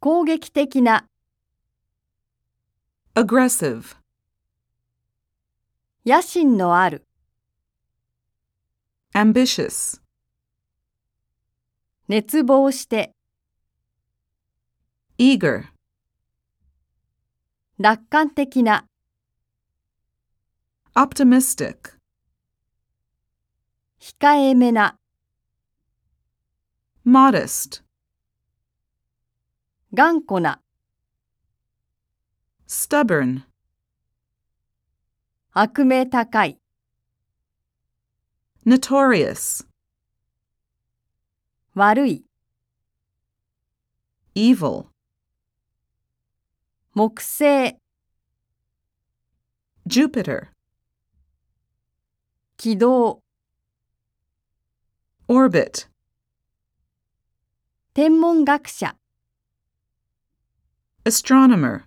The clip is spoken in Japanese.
攻撃的な、 aggressive, 野心のある、 ambitious, 熱望して、 eager, 楽観的な、 optimistic, 控えめな、 modest, 頑固な、 stubborn, 悪名高い、 notorious, 悪い、 evil, 木星、 Jupiter, 軌道、 orbit, 天文学者、 astronomer.